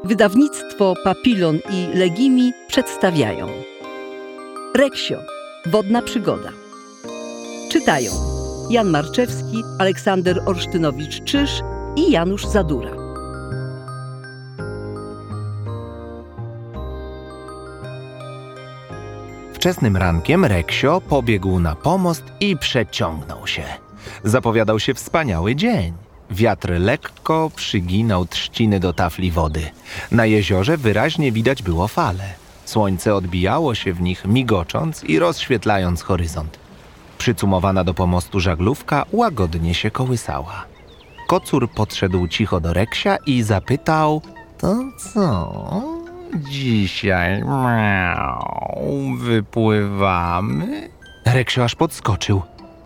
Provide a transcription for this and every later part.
Wydawnictwo Papilon i Legimi przedstawiają Reksio. Wodna przygoda. Czytają Jan Marczewski, Aleksander Olsztynowicz-Czyż i Janusz Zadura. Wczesnym rankiem Reksio pobiegł na pomost i przeciągnął się. Zapowiadał się wspaniały dzień. Wiatr lekko przyginał trzciny do tafli wody. Na jeziorze wyraźnie widać było fale. Słońce odbijało się w nich, migocząc i rozświetlając horyzont. Przycumowana do pomostu żaglówka łagodnie się kołysała. Kocur podszedł cicho do Reksia i zapytał: to co? Dzisiaj wypływamy? Reksio aż podskoczył.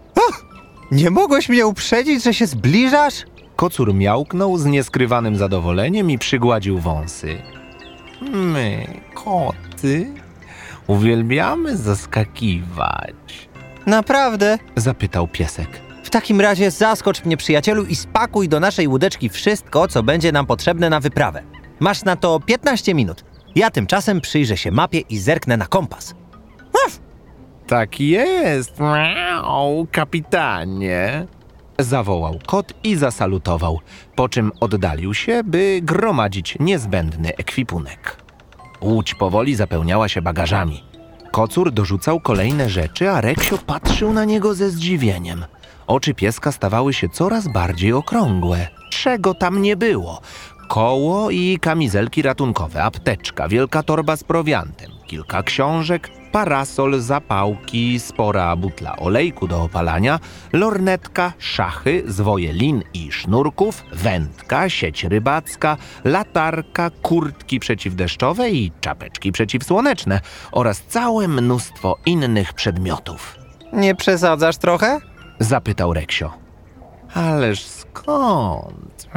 Nie mogłeś mnie uprzedzić, że się zbliżasz? Kocur miałknął z nieskrywanym zadowoleniem i przygładził wąsy. My, koty, uwielbiamy zaskakiwać. Naprawdę? Zapytał piesek. W takim razie zaskocz mnie, przyjacielu, i spakuj do naszej łódeczki wszystko, co będzie nam potrzebne na wyprawę. Masz na to 15 minut. Ja tymczasem przyjrzę się mapie i zerknę na kompas. Tak jest, miau, kapitanie. Zawołał kot i zasalutował, po czym oddalił się, by gromadzić niezbędny ekwipunek. Łódź powoli zapełniała się bagażami. Kocur dorzucał kolejne rzeczy, a Reksio patrzył na niego ze zdziwieniem. Oczy pieska stawały się coraz bardziej okrągłe. Czego tam nie było? Koło i kamizelki ratunkowe, apteczka, wielka torba z prowiantem, kilka książek, parasol, zapałki, spora butla olejku do opalania, lornetka, szachy, zwoje lin i sznurków, wędka, sieć rybacka, latarka, kurtki przeciwdeszczowe i czapeczki przeciwsłoneczne oraz całe mnóstwo innych przedmiotów. Nie przesadzasz trochę? Zapytał Reksio. Ależ skąd?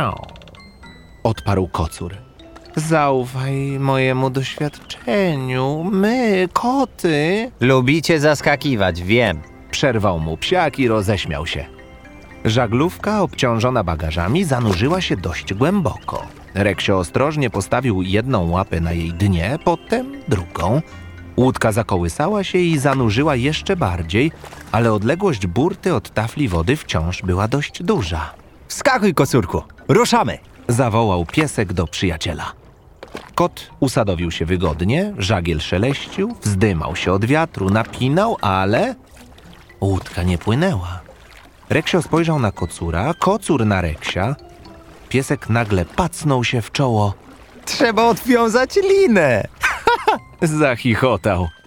Odparł kocur. Zaufaj mojemu doświadczeniu. My, koty... Lubicie zaskakiwać, wiem. Przerwał mu psiak i roześmiał się. Żaglówka obciążona bagażami zanurzyła się dość głęboko. Reksio ostrożnie postawił jedną łapę na jej dnie, potem drugą. Łódka zakołysała się i zanurzyła jeszcze bardziej, ale odległość burty od tafli wody wciąż była dość duża. Wskakuj, kocurku, ruszamy! Zawołał piesek do przyjaciela. Kot usadowił się wygodnie, żagiel szeleścił, wzdymał się od wiatru, napinał, ale łódka nie płynęła. Reksio spojrzał na kocura, kocur na Reksia. Piesek nagle pacnął się w czoło. Trzeba odwiązać linę! Zachichotał.